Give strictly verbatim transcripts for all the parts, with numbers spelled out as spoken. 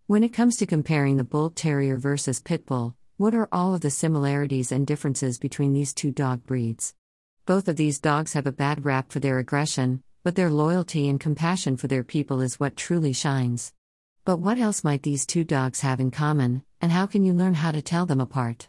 When it comes to comparing the Bull Terrier versus Pit Bull, what are all of the similarities and differences between these two dog breeds? Both of these dogs have a bad rap for their aggression, but their loyalty and compassion for their people is what truly shines. But what else might these two dogs have in common, and how can you learn how to tell them apart?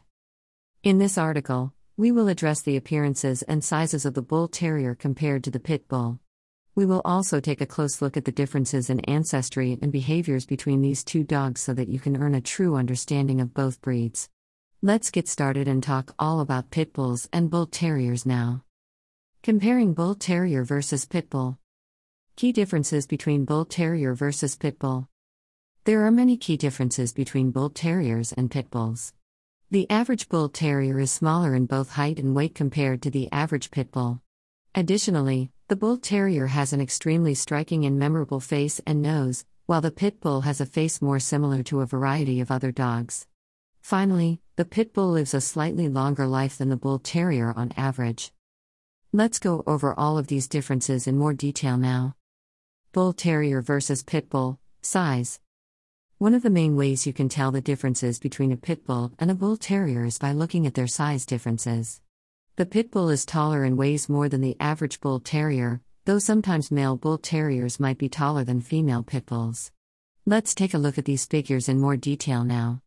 In this article, we will address the appearances and sizes of the Bull Terrier compared to the Pit Bull. We will also take a close look at the differences in ancestry and behaviors between these two dogs so that you can earn a true understanding of both breeds. Let's get started and talk all about Pit Bulls and Bull Terriers now. Comparing Bull Terrier versus Pit Bull. Key differences between Bull Terrier versus Pit Bull. There are many key differences between Bull Terriers and Pit Bulls. The average Bull Terrier is smaller in both height and weight compared to the average Pit Bull. Additionally, the Bull Terrier has an extremely striking and memorable face and nose, while the Pit Bull has a face more similar to a variety of other dogs. Finally, the Pit Bull lives a slightly longer life than the Bull Terrier on average. Let's go over all of these differences in more detail now. Bull Terrier versus Pit Bull. Size. One of the main ways you can tell the differences between a Pit Bull and a Bull Terrier is by looking at their size differences. The Pit Bull is taller and weighs more than the average Bull Terrier, though sometimes male Bull Terriers might be taller than female Pit Bulls. Let's take a look at these figures in more detail now.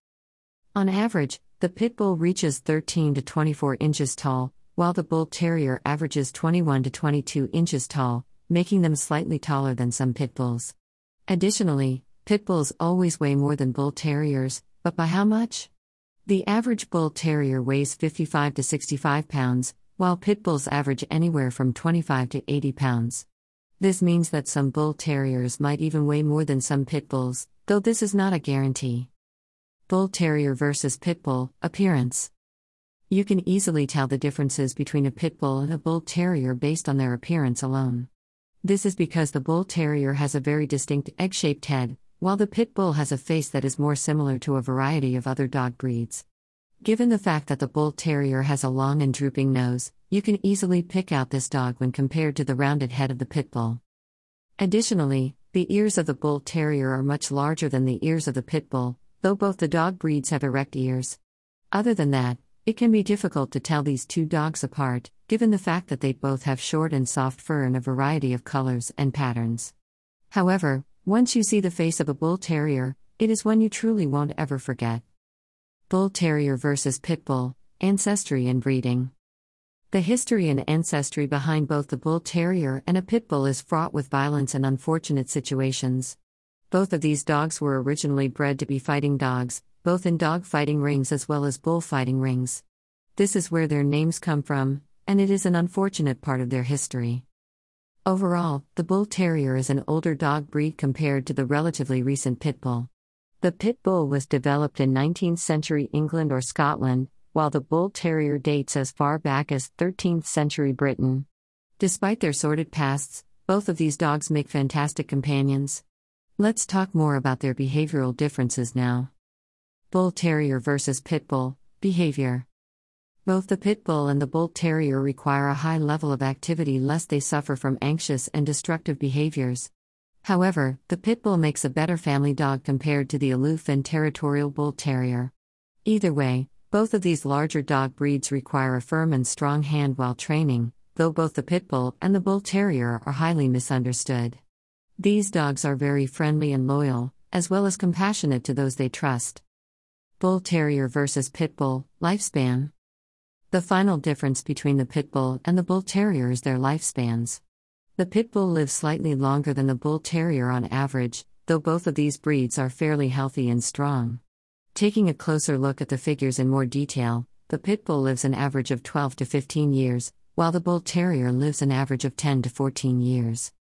On average, the Pit Bull reaches thirteen to twenty-four inches tall, while the Bull Terrier averages twenty-one to twenty-two inches tall, making them slightly taller than some Pit Bulls. Additionally, Pit Bulls always weigh more than Bull Terriers, but by how much? The average Bull Terrier weighs fifty-five to sixty-five pounds, while Pit Bulls average anywhere from twenty-five to eighty pounds. This means that some Bull Terriers might even weigh more than some Pit Bulls, though this is not a guarantee. Bull Terrier versus Pit Bull. Appearance. You can easily tell the differences between a Pit Bull and a Bull Terrier based on their appearance alone. This is because the Bull Terrier has a very distinct egg-shaped head, while the Pit Bull has a face that is more similar to a variety of other dog breeds. Given the fact that the Bull Terrier has a long and drooping nose, you can easily pick out this dog when compared to the rounded head of the Pit Bull. Additionally, the ears of the Bull Terrier are much larger than the ears of the Pit Bull, though both the dog breeds have erect ears. Other than that, it can be difficult to tell these two dogs apart, given the fact that they both have short and soft fur in a variety of colors and patterns. However, once you see the face of a Bull Terrier, it is one you truly won't ever forget. Bull Terrier versus Pit Bull. Ancestry and breeding. The history and ancestry behind both the Bull Terrier and a Pit Bull is fraught with violence and unfortunate situations. Both of these dogs were originally bred to be fighting dogs, both in dog fighting rings as well as bullfighting rings. This is where their names come from, and it is an unfortunate part of their history. Overall, the Bull Terrier is an older dog breed compared to the relatively recent Pit Bull. The Pit Bull was developed in nineteenth century England or Scotland, while the Bull Terrier dates as far back as thirteenth century Britain. Despite their sordid pasts, both of these dogs make fantastic companions. Let's talk more about their behavioral differences now. Bull Terrier versus Pit Bull. Behavior. Both the Pit Bull and the Bull Terrier require a high level of activity lest they suffer from anxious and destructive behaviors. However, the Pit Bull makes a better family dog compared to the aloof and territorial Bull Terrier. Either way, both of these larger dog breeds require a firm and strong hand while training, though both the Pit Bull and the Bull Terrier are highly misunderstood. These dogs are very friendly and loyal, as well as compassionate to those they trust. Bull Terrier versus Pit Bull. Lifespan. The final difference between the Pit Bull and the Bull Terrier is their lifespans. The Pit Bull lives slightly longer than the Bull Terrier on average, though both of these breeds are fairly healthy and strong. Taking a closer look at the figures in more detail, the Pit Bull lives an average of twelve to fifteen years, while the Bull Terrier lives an average of ten to fourteen years.